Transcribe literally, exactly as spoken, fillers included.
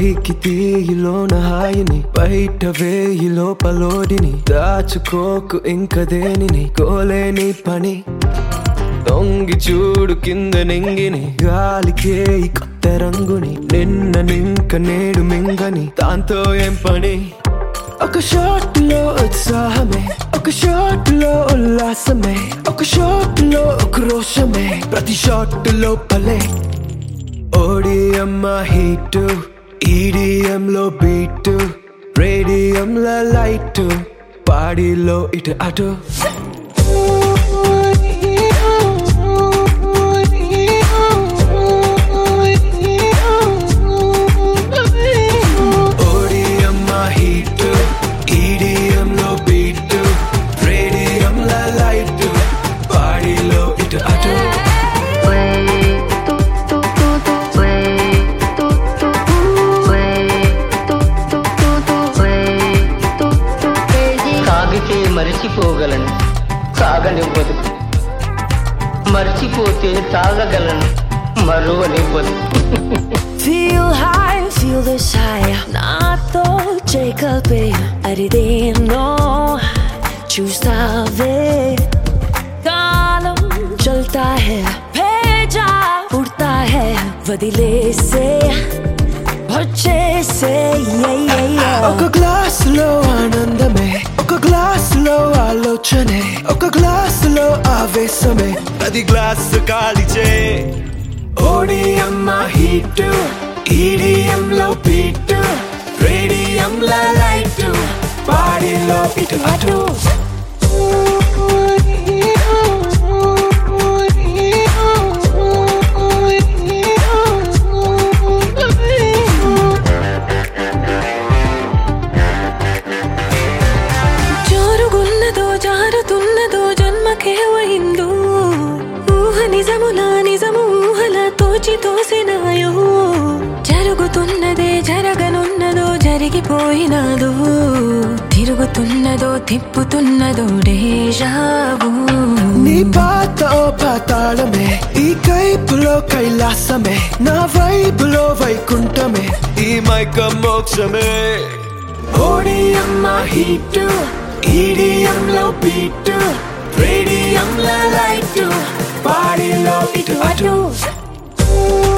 పైకి తీయిలోన హాయిని బయట వేయి లోపలోడిని దాచుకోకు ఇంక దేనిని కోలేని పని తొంగి చూడు కింద నింగిని గాలికే ఈ కొత్త రంగుని నిన్న నింక నేడు మింగని దాంతో ఏం పని ఒక షాట్ లో ఉత్సాహమే ఒక షాట్ లో ఉల్లాసమే ఒక షాట్ లో ఉక్రోషమే ప్రతి షాట్ లోపలే ఓడిఎం హీట్ ఈడిఎం లో బీట్ రేడియం లో లైట్ పాడిలో ఇటు అటు మరిచిపోగలను సాగనివ్వదు మర్చిపోతే తాగగలను మరువనివ్వదు Feel high, feel this high నాతో చేకల్పే అరిదేనో చూస్తావే కాలం చల్తా హై భేజా ఉడతా హై వదిలేసే వచ్చేసే ఒక గ్లాస్ లో ఆనందమే ఒక గ్లాస్ లో ఆలోచనే ఒక గ్లాస్ లో ఆవేశమే అది గ్లాస్ కాలిచే ఓడిఎం హీట్ ఈడిఎం లో బీట్ రేడియం లో లైట్ బాడీలో ఇటు అటు జరుగుతున్నదే జరగనున్నదో జరిగిపోయినదో తిరుగుతున్నదో తిప్పుతున్నదో డేజావు నీ పాత పాతాళమే ఈ కైపులో కైలాసమే నా వైపులో వైకుంఠమే ఈ మైక మోక్షమే ఓడిఎం హీట్ ఈడిఎం లో బీట్ రేడియం లో లైట్ బాడీలో ఇటు అటు